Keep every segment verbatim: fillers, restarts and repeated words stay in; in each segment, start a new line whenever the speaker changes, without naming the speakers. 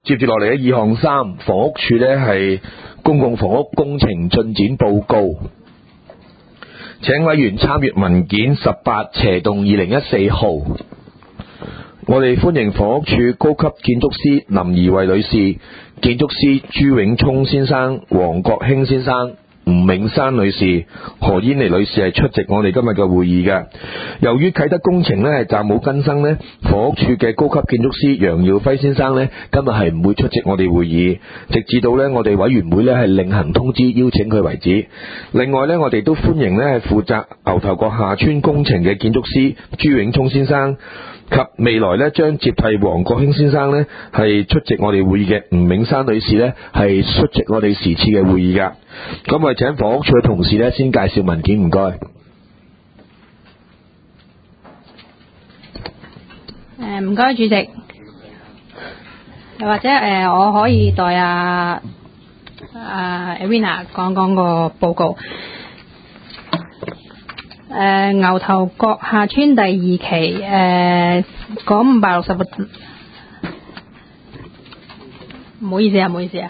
接住落嚟嘅二項三，房屋署呢係公共房屋工程進展報告，請委員參閱文件十八斜洞二零一四號。我哋歡迎房屋署高級建築師林怡慧女士、建築師朱永聰先生、黃國興先生、吳永山女士、何燕妮女士係出席我哋今日嘅會議嘅。由於啟德工程呢係暫冇更新呢，房屋署嘅高級建築師楊耀輝先生呢今日係唔會出席我哋會議，直至到呢我哋委員會呢係另行通知邀請佢為止。另外呢，我哋都歡迎呢係負責牛頭角下村工程嘅建築師朱永聰先生，及未來呢將接替黃國興先生呢係出席我哋會議嘅吳永山女士呢係出席我哋時次嘅會議噶。咁我哋請房屋署嘅同事呢先介紹文件，唔該。
誒，唔該主席。或者誒、呃，我可以代阿阿 Avina 講講個報告。誒、呃，牛頭角下村第二期誒，嗰五百六十個，唔好意思啊，唔好意思啊。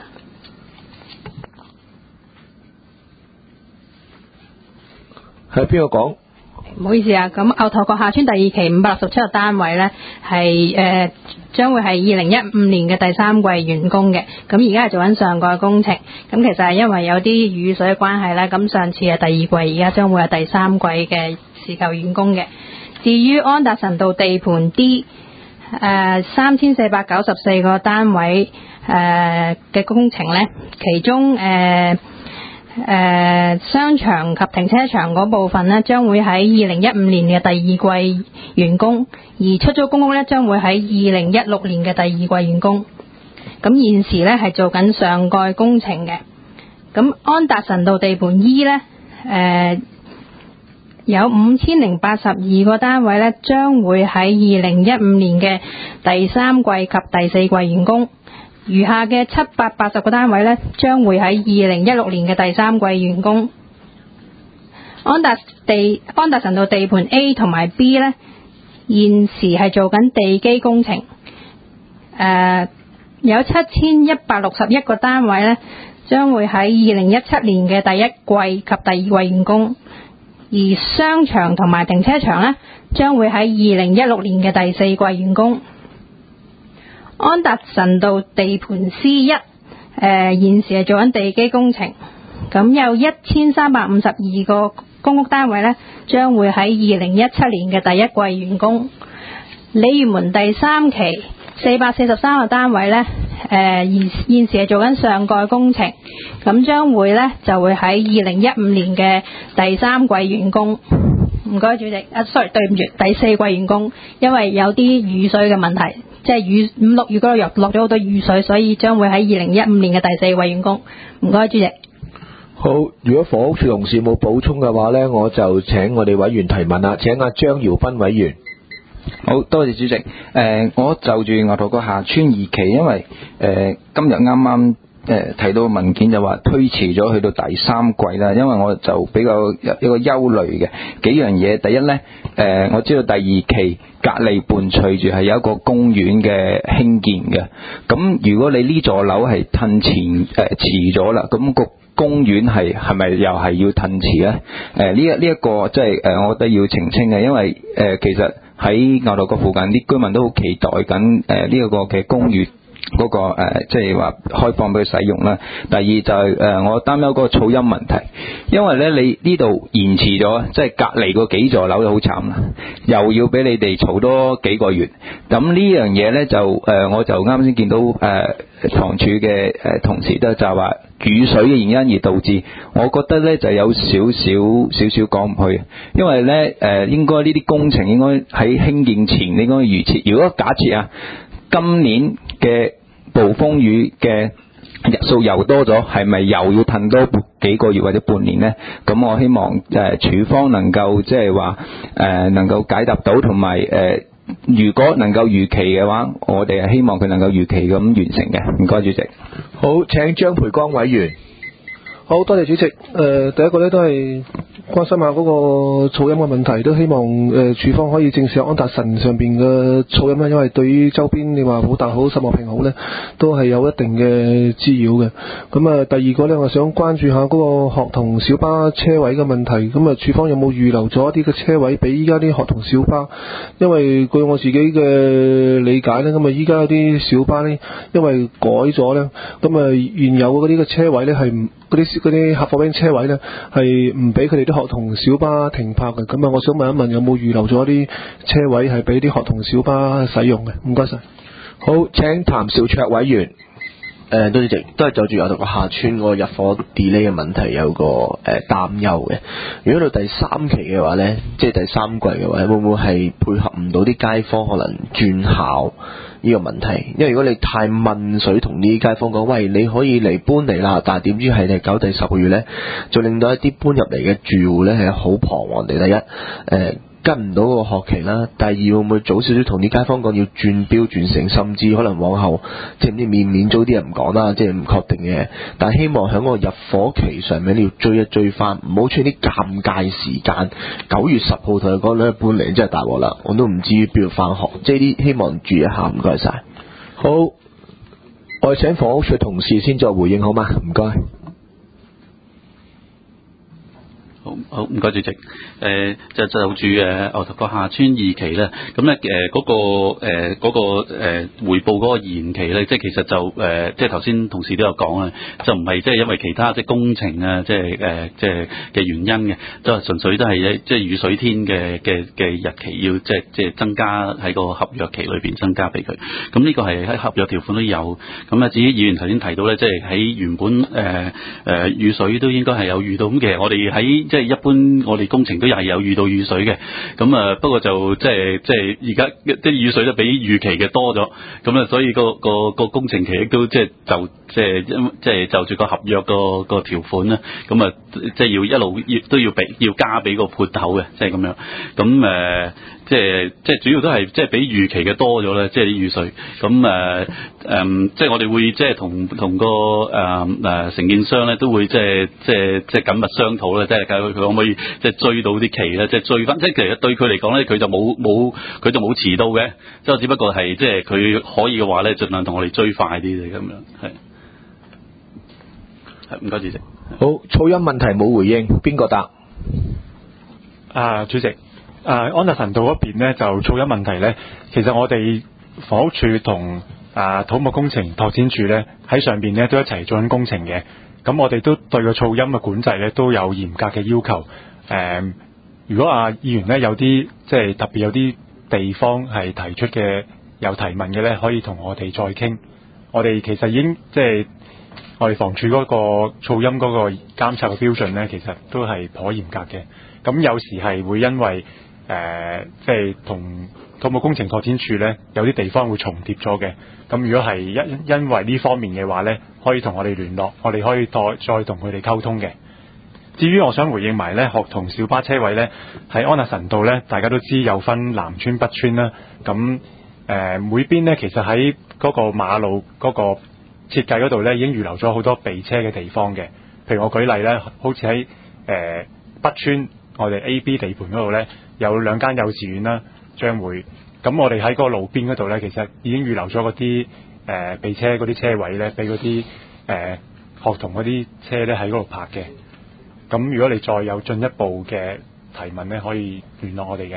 係邊個講？
唔好意思啊，咁牛頭角下村第二期五百六十七個單位呢，係誒將會係二零一五年嘅第三季完工嘅。咁而家係做緊上蓋工程，咁其實係因為有啲雨水嘅關係呢，咁上次係第二季，而家將會係第三季嘅時候完工嘅。至於安達臣道地盤 D 誒三千四百九十四個單位誒嘅、呃、工程呢，其中誒。呃誒、呃，商場及停車場嗰部分呢，將會喺二零一五年嘅第二季完工，而出租公屋呢，將會喺二零一六年嘅第二季完工。咁現時呢，係做緊上蓋工程嘅。咁安達臣道地盤 E 呢，誒、呃、有五千零八十二個單位呢，將會喺二零一五年嘅第三季及第四季完工。餘下嘅七百八十個單位呢，將會喺二零一六年嘅第三季完工。安達地安達臣道地盤 A 同埋 B 呢，現時係做緊地基工程，誒、呃、有七千一百六十一個單位呢，將會喺二零一七年嘅第一季及第二季完工，而商場同埋停車場呢，將會喺二零一六年嘅第四季完工。安達臣道地盤 C 一，誒、呃、現時係做緊地基工程，咁有一千三百五十二個公屋單位呢，將會喺二零一七年嘅第一季完工。鯉魚門第三期四百四十三個單位呢，誒、呃、現現時係做緊上蓋工程，咁將會呢就會喺二零一五年嘅第三季完工。唔該主席，啊 sorry 對唔住，第四季完工，因為有啲雨水嘅問題。即係雨五六月嗰度又落咗好多雨水，所以將會喺二零一五年嘅第四季完工。唔該主席。
好，如果房屋署同事冇補充嘅話呢，我就請我哋委員提問啦。請阿張耀斌委員。
好多謝主席。誒、呃，我就住牛頭角下村二期，因為誒、呃、今日啱啱誒睇到文件就話推遲咗去到第三季啦，因為我就比較有一個憂慮嘅幾樣嘢。第一呢，誒、呃、我知道第二期隔離伴隨住係有一個公園嘅興建嘅，咁如果你呢座樓係褪前誒、呃、遲咗啦，咁、那個公園係係咪又係要褪遲咧？誒呢一呢一個即係誒，我覺得要澄清嘅，因為誒、呃、其實喺牛頭角附近啲居民都好期待緊誒呢一個嘅公園。嗰、那個誒即係話開放俾佢使用啦。第二就係、是、誒、呃、我擔憂嗰個噪音問題，因為咧你呢度延遲咗，即係隔離嗰幾座樓就好慘啦，又要俾你哋嘈多幾個月。咁呢樣嘢咧就誒、呃、我就啱先見到誒房署嘅誒同事都就係話雨水嘅原因而導致，我覺得咧就有少少少少講唔去，因為咧誒、呃、應該呢啲工程應該喺興建前應該預設，如果假設啊今年嘅暴風雨嘅日數又多咗，係咪又要褪多幾個月或者半年呢？咁我希望誒、呃、署方能夠即係話誒能夠解答到，同埋誒如果能夠預期嘅話，我哋係希望佢能夠預期咁完成嘅。唔該主席。
好，請張培剛委員。
好多謝主席。誒、呃，第一個咧都係關心下嗰個噪音嘅問題，都希望誒署方可以正視安達臣上邊嘅噪音啦，因為對於周邊你話好大好、秀茂坪好咧，都係有一定嘅滋擾嘅。咁啊，第二個咧，我想關注下嗰個學童小巴車位嘅問題。咁啊，署方有冇預留咗一啲嘅車位俾依家啲學童小巴？因為據我自己嘅理解咧，咁啊依家啲小巴咧，因為改咗咧，咁啊原有嗰啲嘅車位咧係唔嗰啲嗰啲客貨兵車位咧係唔俾佢哋啲學童小巴停泊嘅。咁啊，我想問一問有冇預留咗啲車位係俾啲學童小巴使用嘅？唔該晒。
好，請譚兆卓委員。
誒，多謝主席，都係就住我哋個下村嗰個入伙 delay 嘅問題有個誒擔憂嘅。如果到第三期嘅話咧，即係第三季嘅話，會唔會係配合唔到啲街坊可能轉校呢個問題？因為如果你太問水同啲街坊講，喂，你可以嚟搬嚟啦，但係點知係第九、第十個月咧，就令到一啲搬入嚟嘅住戶咧係好彷徨地。第一，誒、呃。跟唔到個學期啦，第二會唔會早少少同啲街坊講要轉標轉成，甚至可能往後即係唔知免免租啲人唔講啦，即係唔確定嘅。但係希望喺個入伙期上面你要追一追翻，唔好出現啲尷尬時間。九月十號同佢講兩日搬嚟，真係大鑊啦，我都唔知邊度翻學，即係啲希望注意一下，唔該晒。
好，我哋請房屋署同事先再回應好嗎？唔該。
好好，唔該主席。誒、呃、就就住誒牛頭角下村二期咧，咁咧誒嗰個誒嗰、呃那個誒、呃、回報嗰個延期咧，即係其實就誒、呃、即係頭先同事都有講啊，就唔係即係因為其他即係工程啊，即係誒即係嘅原因嘅，都係純粹都係即係雨水天嘅嘅嘅日期要即係即係增加喺個合約期裏邊增加俾佢。咁呢個係喺合約條款都有。咁啊，至於議員頭先提到咧，即係喺原本誒誒、呃呃、雨水都應該係有遇到。咁其實我哋喺即係一般我哋工程都係有遇到雨水嘅，咁啊不過就即係即係而家即係雨水都比預期嘅多咗，咁啊所以個個個工程期亦都即係就即係即係就住個合約個個條款啦，咁啊即係要一路要都要俾要加俾個潑頭嘅，即係咁樣，咁誒即係即係主要都係即係比預期嘅多咗咧，即係啲雨水，咁誒誒即係我哋會即係同同個誒誒承建商咧都會即係即係即係緊密商討咧，即係佢佢可唔可以即係追到啲期咧，即係追翻，即係其實對佢嚟講咧，佢就冇冇佢就冇遲到嘅，即係只不過係即係佢可以嘅話咧，盡量同我哋追快啲嘅咁樣，係係唔該主席。
好，噪音問題冇回應，邊個答？
啊，主席，啊安達臣道嗰邊咧就噪音問題咧，其實我哋房屋署同啊土木工程拓展署咧喺上邊咧都一齊做緊工程嘅。咁我哋都對個噪音嘅管制咧都有嚴格嘅要求。誒、呃，如果啊議員咧有啲即係特別有啲地方係提出嘅有提問嘅咧，可以同我哋再傾。我哋其實已經即係我哋房署嗰個噪音嗰個監察嘅標準咧，其實都係頗嚴格嘅。咁有時係會因為誒、呃、即係同土木工程拓展署咧有啲地方會重疊咗嘅。咁如果係因因為呢方面嘅話咧，可以同我哋聯絡，我哋可以再再同佢哋溝通嘅。至於我想回應埋咧，學童小巴車位咧喺安達臣道咧，大家都知有分南村北村啦。咁誒、呃、每邊咧其實喺嗰個馬路嗰個設計嗰度咧，已經預留咗好多備車嘅地方嘅。譬如我舉例咧，好似喺誒北村我哋 A B 地盤嗰度咧，有兩間幼稚園啦，將會咁我哋喺嗰個路邊嗰度咧，其實已經預留咗嗰啲誒備車嗰啲車位咧，俾嗰啲誒學童嗰啲車咧喺嗰度泊嘅。咁如果你再有進一步嘅提問咧，可以聯絡我哋嘅。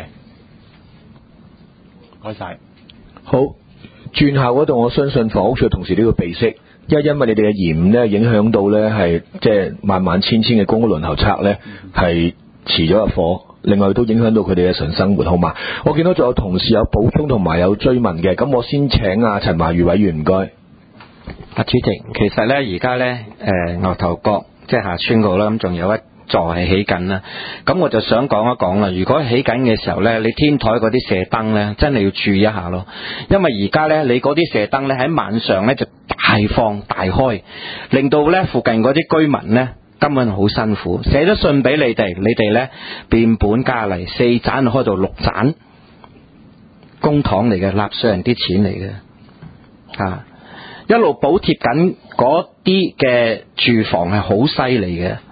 唔該晒。
好，轉校嗰度，我相信房屋署同事都要備悉，因為因為你哋嘅延誤咧，影響到咧係即係萬萬千千嘅公屋輪候冊咧係遲咗入伙，另外都影響到佢哋嘅日常生活，好嘛？我見到仲有同事有補充同埋有追問嘅，咁我先請阿陳華瑜委員，唔該。
啊，主席，其實咧而家咧誒牛頭角即係下村嗰度啦，咁仲有一座係起緊啦。咁我就想講一講啦，如果起緊嘅時候咧，你天台嗰啲射燈咧，真係要注意一下咯。因為而家咧你嗰啲射燈咧喺晚上咧就大放大開，令到咧附近嗰啲居民咧根本好辛苦。寫咗信俾你哋，你哋咧變本加厲，四盞開到六盞，公帑嚟嘅，納稅人啲錢嚟嘅，啊！一路補貼緊嗰啲嘅住房係好犀利嘅，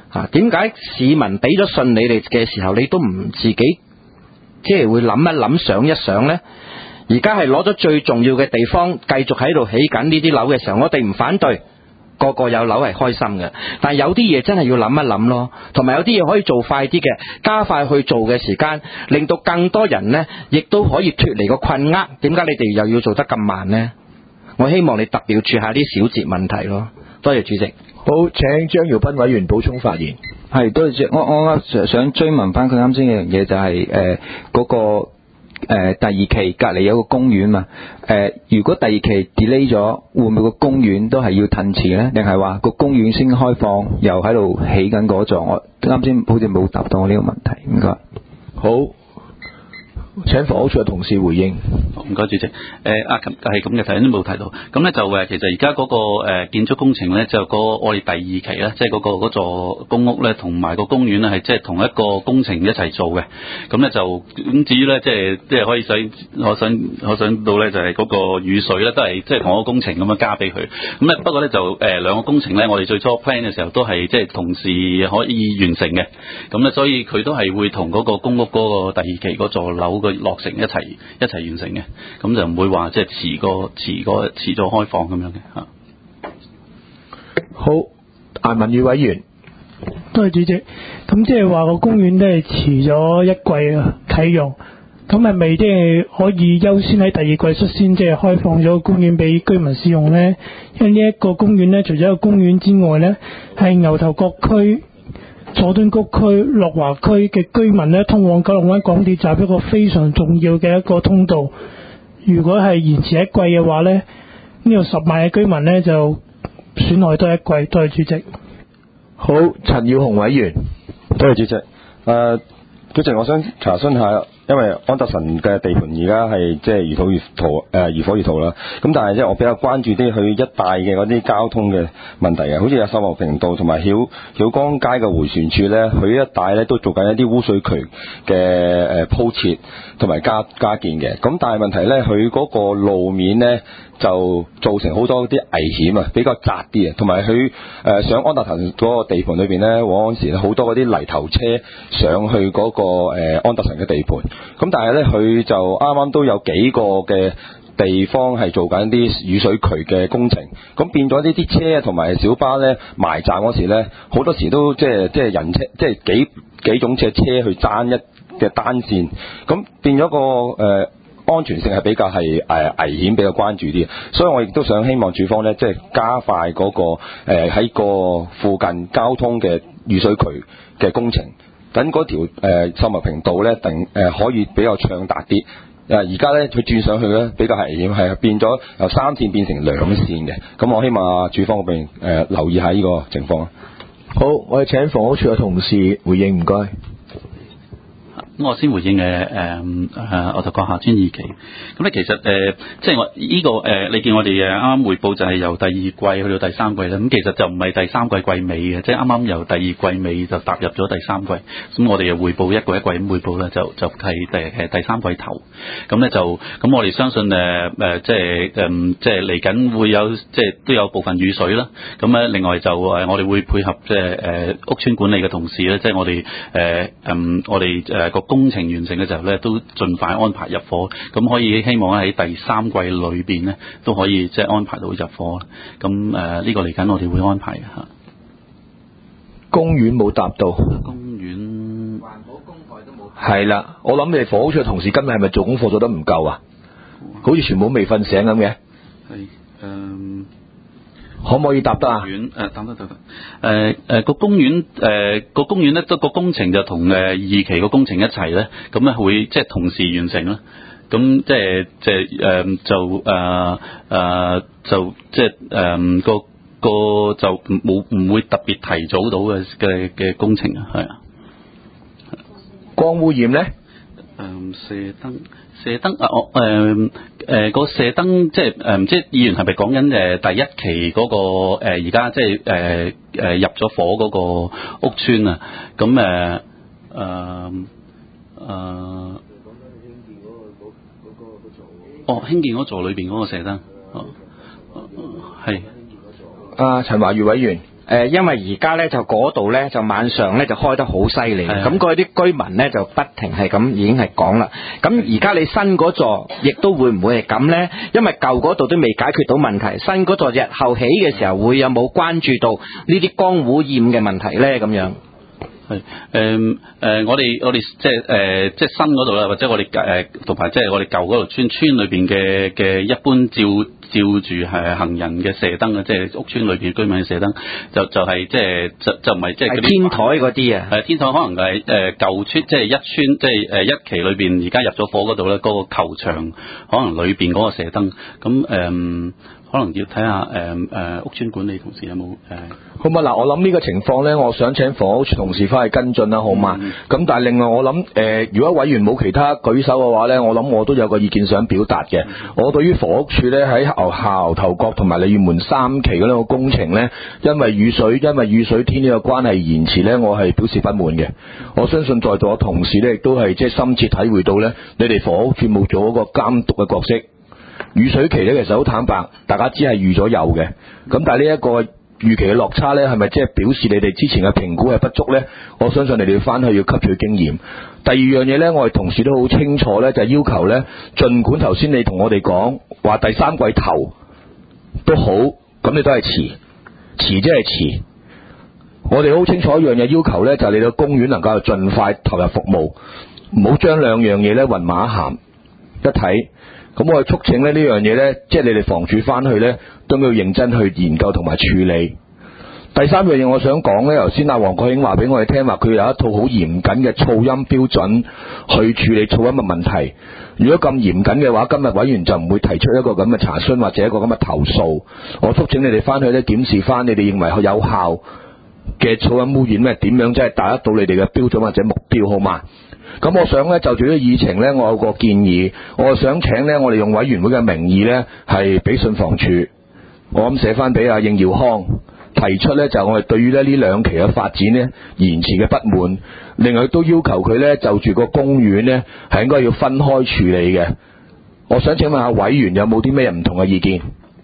啊，點解市民俾咗信你哋嘅時候，你都唔自己即係會諗一諗想一想呢？而家係攞咗最重要嘅地方，繼續喺度起緊呢啲樓嘅時候，我哋唔反對，個個有樓係開心嘅。但係有啲嘢真係要諗一諗咯，同埋有啲嘢可以做快啲嘅，加快去做嘅時間，令到更多人呢亦都可以脫離個困厄。點解你哋又要做得咁慢呢？我希望你特別注下啲小節問題咯。多謝主席。
好，請張耀斌委員補充發言。
係，多謝主席。我我想想追問翻佢啱先嘅樣嘢，就係誒嗰個。誒、呃，第二期隔籬有個公園嘛？誒、呃，如果第二期 delay 咗，會唔會個公園都係要褪遲呢？定係話個公園先開放，又喺度起緊嗰座？我啱先好似冇答到我呢個問題，唔該。
好，請房屋署嘅同事回應。
唔該，主席。誒、呃，阿琴係咁嘅，頭先都冇提到。咁咧就誒，其實而家嗰個誒、呃、建築工程咧，就嗰、那個我哋第二期咧，即係嗰個嗰座公屋咧，同埋個公園咧，係即係同一個工程一齊做嘅。咁咧就咁至於咧，即係即係可以想，我想我想到咧，就係嗰個雨水咧，都係即係同一個工程咁樣加俾佢。咁咧不過咧就誒兩、呃、個工程咧，我哋最初 plan 嘅時候都係即係同時可以完成嘅。咁咧所以佢都係會同嗰個公屋嗰個第二期嗰座樓嘅落成一齊一齊完成嘅。咁就唔會話即係遲過遲過遲咗開放咁樣嘅嚇。
好，顏文宇委員。
多謝主席。咁即係話個公園都係遲咗一季啊啟用，咁係咪即係可以優先喺第二季率先即係開放咗個公園俾居民使用呢？因為呢一個公園呢，除咗一個公園之外呢，係牛頭角區、佐敦谷區、樂華區嘅居民呢，通往九龍灣港鐵站一個非常重要嘅一個通道。如果係延遲一季嘅話呢，呢度十萬嘅居民呢就損害多一季。多謝主席。
好，陳耀雄委員。
多謝主席。誒、呃，主席，我想查詢下，因為安達臣嘅地盤而家係即係如土如荼誒如火如荼啦。咁但係即係我比較關注啲去一帶嘅嗰啲交通嘅問題啊，好似有秀茂坪道同埋曉曉江街嘅迴旋處咧，佢一帶咧都做緊一啲污水渠嘅誒鋪設同埋加加建嘅。咁但係問題咧，佢嗰個路面咧就造成好多啲危險啊，比較窄啲啊，同埋佢誒上安達臣嗰個地盤裏邊咧，往往時咧好多嗰啲泥頭車上去嗰、嗰個誒、呃、安達臣嘅地盤。咁但係咧，佢就啱啱都有幾個嘅地方係做緊啲雨水渠嘅工程，咁變咗呢啲車同埋小巴咧埋站嗰時咧，好多時都即係即係人車，即係幾幾種車車去爭一嘅單線，咁變咗個誒、呃、安全性係比較係誒、呃、危險，比較關注啲。所以我亦都想希望署方咧，即係加快嗰、那個誒喺、呃、個附近交通嘅雨水渠嘅工程。等嗰條誒秀茂坪道咧，定誒、呃、可以比較暢達啲。誒而家咧佢轉上去咧比較危險，係變咗由三線變成兩線嘅。咁我希望署方嗰邊誒留意下呢個情況。
好，我哋請房屋署嘅同事回應，唔該。
咁我先回應嘅誒誒，牛頭角下村二期。咁咧其實誒、呃，即係我呢、這個誒、呃，你見我哋誒啱啱匯報就係由第二季去到第三季啦。咁其實就唔係第三季季尾嘅，即係啱啱由第二季尾就踏入咗第三季。咁我哋又匯報一個一季咁匯報咧，就就係第誒第三季頭。咁咧就咁我哋相信誒誒、呃，即係誒、呃、即係嚟緊會有即係都有部分雨水啦。咁咧另外就誒我哋會配合即係誒屋邨管理嘅同事咧，即係我哋誒誒我哋誒個工程完成嘅時候咧，都盡快安排入伙，咁可以希望喺第三季裏邊咧都可以即係安排到入伙。咁誒呢個嚟緊我哋會安排嘅嚇。
公園冇答到。
公園
環保公海都冇。
係啦，我諗你哋房屋署嘅同事今日係咪做功課做得唔夠啊？好似全部未瞓醒咁嘅。
係誒。
可唔可以答得啊？
園誒，等得得得。誒誒個公園誒個公園咧，都個工程就同誒二期個工程一齊咧，咁咧會即係同時完成啦。咁即係即係誒就誒誒就即係誒個個就冇唔會特別提早到嘅嘅嘅工程啊，係啊。
光污染咧？
誒射燈。射燈啊，我誒誒個射燈即係誒唔知議員係咪講緊誒第一期嗰、那個而家、呃、即係誒誒入咗伙嗰個屋邨啊？咁誒誒誒哦，興建嗰座裏邊嗰個射燈，哦係。
啊，陳華瑜委員。
誒，因為而家咧就嗰度咧就晚上咧就開得好犀利，咁嗰啲居民咧就不停係咁已經係講啦。咁而家你新嗰座亦都會唔會係咁咧？因為舊嗰度都未解決到問題，新嗰座日後起嘅時候會有冇關注到呢啲光污染嘅問題咧？咁樣
係誒誒，我哋我哋即係誒即係新嗰度啦，或者我哋誒同埋即係我哋舊嗰度村村裏邊嘅嘅一般照。照住係行人嘅射燈啊，即係屋村裏邊居民嘅射燈，就就係即係就就唔係即係嗰啲
天台嗰啲啊，
係天台可能係誒舊村，即係一村，即係誒一期裏邊而家入咗伙嗰度咧，嗰個球場可能裏邊嗰個射燈，咁誒可能要睇下誒誒屋村管理同事有冇誒。
好嘛，嗱，我諗呢個情況咧，我想請房屋處同事翻去跟進啦，好嘛？咁、嗯、但係另外我諗誒、呃，如果委員冇其他舉手嘅話咧，我諗我都有個意見想表達嘅。嗯、我對於房屋處咧喺牛下牛頭角同埋鯉魚門三期嗰兩個工程咧，因為雨水因為雨水天呢個關係延遲咧，我係表示不滿嘅。我相信在座嘅同事咧，亦都係即係深切體會到咧，你哋房屋處冇做一個監督嘅角色。雨水期咧其實好坦白，大家知係預咗有嘅。咁但係呢一個預期嘅落差咧，係咪即係表示你哋之前嘅評估係不足咧？我相信你哋要翻去要吸取經驗。第二樣嘢咧，我哋同事都好清楚咧，就係、是、要求咧，儘管頭先你同我哋講話第三季頭都好，咁你都係遲，遲即係遲。我哋好清楚一樣嘢要求咧，就係、是、你個公園能夠盡快投入服務，唔好將兩樣嘢咧混埋一談一睇。咁我哋促請咧呢樣嘢咧，即係你哋房署翻去咧，都要認真去研究同埋處理。第三樣嘢我想講咧，頭先阿黃國英話俾我哋聽話，佢有一套好嚴謹嘅噪音標準去處理噪音嘅問題。如果咁嚴謹嘅話，今日委員就唔會提出一個咁嘅查詢或者一個咁嘅投訴。我促請你哋翻去咧檢視翻，你哋認為有效嘅噪音污染咧點樣，即係達得到你哋嘅標準或者目標，好嘛？咁我想咧就住呢個議程咧，我有個建議，我想請咧我哋用委員會嘅名義咧係俾信房署，我諗寫翻俾阿應耀康，提出咧就我哋對於咧呢兩期嘅發展咧延遲嘅不滿，另外都要求佢咧就住個公園咧係應該要分開處理嘅。我想請問下委員有冇啲咩唔同嘅意見？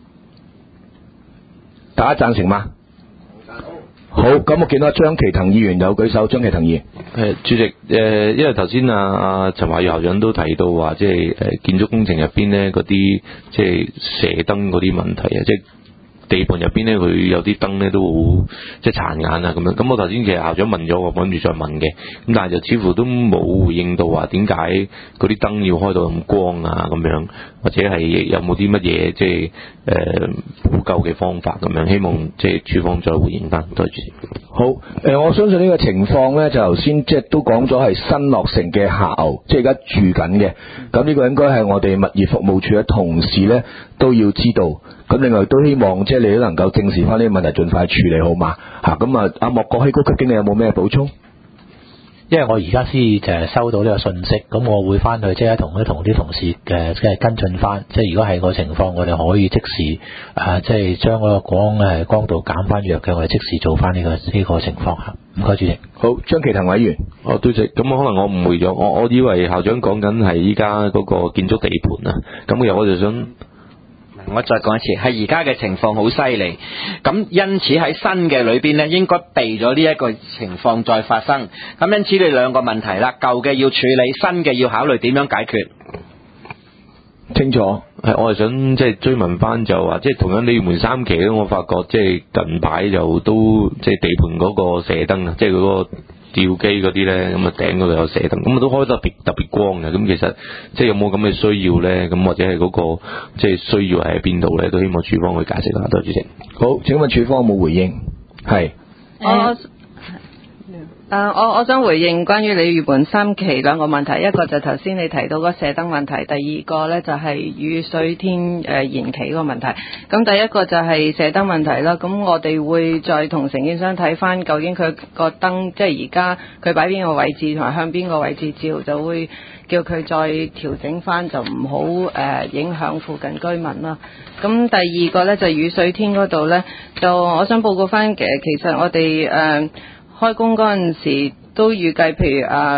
大家贊成嗎？好，咁我見到張其騰議員有舉手，張其騰議員。
誒，主席，誒，因為頭先啊啊陳華宇校長都提到話，即係誒建築工程入邊咧嗰啲即係射燈嗰啲問題啊，即係地盤入邊咧佢有啲燈咧都好即係殘眼啊咁樣。咁我頭先其實校長問咗，我諗住再問嘅，咁但係就似乎都冇回應到話點解嗰啲燈要開到咁光啊咁樣，或者係有冇啲乜嘢即係誒補救嘅方法咁樣，希望即係署方再回應翻。多謝。
好，誒、呃，我相信呢個情況咧，就頭先即係都講咗係新落成嘅下牛，即係而家住緊嘅。咁呢個應該係我哋物業服務處嘅同事咧都要知道。咁另外都希望即係你都能夠正視翻呢個問題，盡快處理好嘛？嚇，咁啊，阿莫國熙高級經理有冇咩補充？
因為我而家先就係收到呢個信息，咁我會翻去即係同啲同啲同事嘅即係跟進翻，即係如果係個情況，我哋可以即時啊，即係將嗰個光誒光度減翻弱嘅，我哋即時做翻呢個呢個情況嚇。唔該，主席。
好，張其騰委員。
哦，對唔住，咁可能我誤會咗，我我以為校長講緊係依家嗰個建築地盤啊，咁又我就想。
我再講一次，係而家嘅情況好犀利，咁因此喺新嘅裏邊呢，應該避咗呢一個情況再發生。咁因此你兩個問題啦，舊嘅要處理，新嘅要考慮點樣解決。
清楚，係我係想即係追問翻就話，即係同樣鯉魚門三期咧，我發覺即係近排就都即係地盤嗰個射燈啊，即係嗰個吊機嗰啲咧，咁啊頂嗰度有射燈，咁啊都開得特別特別光嘅。咁其實即係有冇咁嘅需要咧？咁或者係嗰個即係需要係喺邊度咧？都希望署方去解釋下。多謝主席。
好，請問署方有冇回應？係。
我誒、uh, 我我想回應關於鯉魚門三期兩個問題，一個就頭先你提到個射燈問題，第二個呢就係雨水天誒、呃、延期個問題。咁第一個就係射燈問題啦，咁我哋會再同承建商睇翻究竟佢個燈即係而家佢擺邊個位置同埋向邊個位置照，就會叫佢再調整翻，就唔好誒影響附近居民啦。咁第二個呢，就係雨水天嗰度呢，就我想報告翻嘅，其實我哋誒。呃開工嗰陣時都預計，譬如啊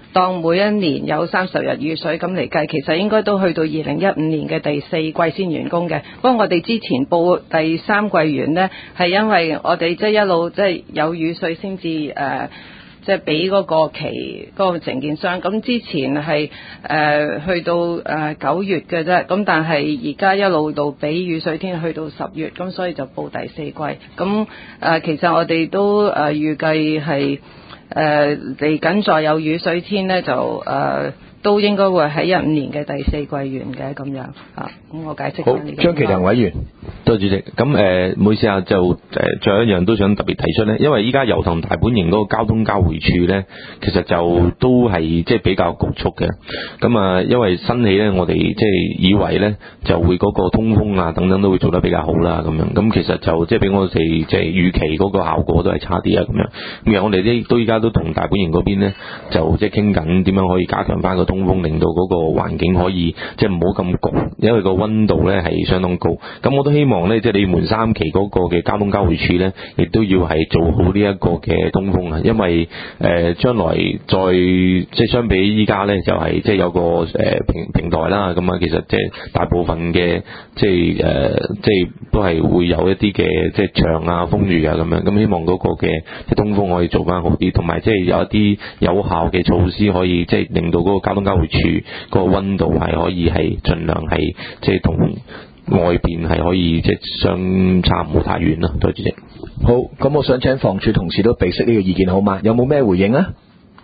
當每一年有三十日雨水咁嚟計，其實應該都去到二零一五年嘅第四季先完工嘅。不過我哋之前報第三季完呢，係因為我哋即係一路即係有雨水先至誒。即係俾嗰個期嗰、嗰個承建商，咁之前係誒、呃、去到誒九月嘅啫，咁但係而家一路到俾雨水天去到十月，咁所以就報第四季。咁誒、呃、其實我哋都誒、呃、預計係誒嚟緊再有雨水天咧，就誒、呃、都應該會喺一五年嘅第四季完嘅咁樣啊。咁我解釋
好，
翻呢個。
張其良委員。
多謝主席。咁誒、呃，唔好意思啊，就誒，最後一樣都想特別提出咧，因為依家油塘大本營嗰個交通交匯處咧，其實就都係即係比較局促嘅。咁啊，因為新起咧，我哋即係以為咧就會嗰個通風啊等等都會做得比較好啦，咁樣。咁其實就即係俾我哋即係預期嗰個效果都係差啲啊，咁樣。咁而我哋啲都依家都同大本營嗰邊咧，就即係傾緊點樣可以加強翻個通風，令到嗰個環境可以即係唔好咁焗，因為個溫度咧係相當高。咁我都希望咧，即係你們三期嗰個嘅交通交匯處咧，亦都要係做好呢一個嘅通風啊，因為誒將來再即係相比依家咧，就係即係有個誒平平台啦，咁啊其實即係大部分嘅即係誒即係都係會有一啲嘅即係牆啊封住啊咁樣，咁希望嗰個嘅即係通風可以做翻好啲，同埋即係有一啲有效嘅措施可以即係令到嗰個交通交匯處個溫度係可以係盡量係即係同外邊係可以即係相差唔好太遠啦。多謝主席。
好，咁我想請房署同事都備悉呢個意見好嗎？有冇咩回應啊？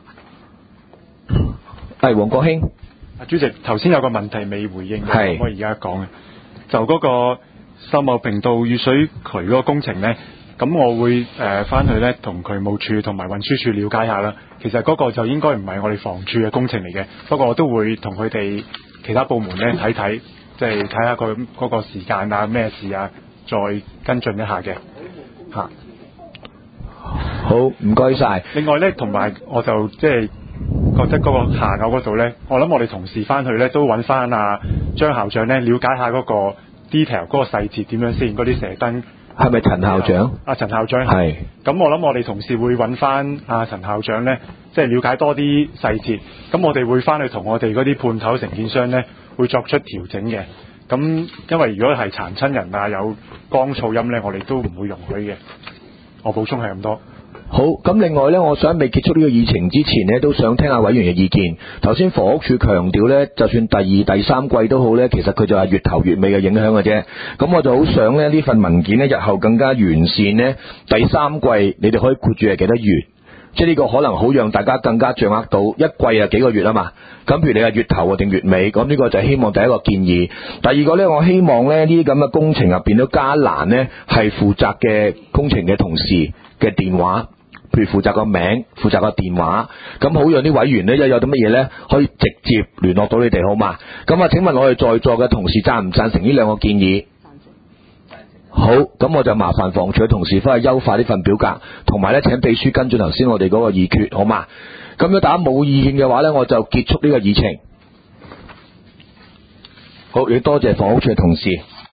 係黃國興。
啊，主席，頭先有個問題未回應嘅，
係
我而家講嘅，就嗰個秀茂坪道雨水渠嗰個工程呢，咁我會誒翻去呢同渠務處同埋運輸處了解下啦。其實嗰個就應該唔係我哋房署嘅工程嚟嘅，不過我都會同佢哋其他部門呢睇睇。即係睇下佢嗰個時間啊，咩事啊，再跟進一下嘅嚇。
好，唔該晒。
另外咧，同埋我就即係覺得嗰個下樓嗰度咧，我諗我哋同事翻去咧都揾翻啊張校長咧，了解下嗰個 detail 嗰個細節點樣先，嗰啲射燈
係咪陳校長？
啊，陳校長
係。
咁我諗我哋同事會揾翻啊陳校長咧，即係了解多啲細節。咁我哋會翻去同我哋嗰啲判頭承建商咧，會作出調整嘅。咁因為如果係殘親人啊，有光噪音咧，我哋都唔會容許嘅。我補充係咁多。
好，咁另外呢，我想未結束呢個議程之前呢，都想聽下委員嘅意見。頭先房屋署強調呢，就算第二、第三季都好呢，其實佢就係月頭月尾嘅影響嘅啫。咁我就好想呢，呢份文件呢，日後更加完善呢。第三季你哋可以括住係幾多月？即係呢個可能好讓大家更加掌握到一季係幾個月啊嘛。咁譬如你係月頭啊定月尾，咁呢個就係希望第一個建議。第二個呢，我希望呢呢啲咁嘅工程入邊都加欄呢，係負責嘅工程嘅同事嘅電話。譬如負責個名，負責個電話，咁好讓啲委員呢，一有啲乜嘢呢，可以直接聯絡到你哋，好嘛？咁啊，請問我哋在座嘅同事贊唔贊成呢兩個建議？好，咁我就麻煩房署嘅同事翻去優化呢份表格，同埋呢請秘書跟進頭先我哋嗰個議決，好嘛？咁如果大家冇意見嘅話呢，我就結束呢個議程。好，亦多謝房屋署嘅同事。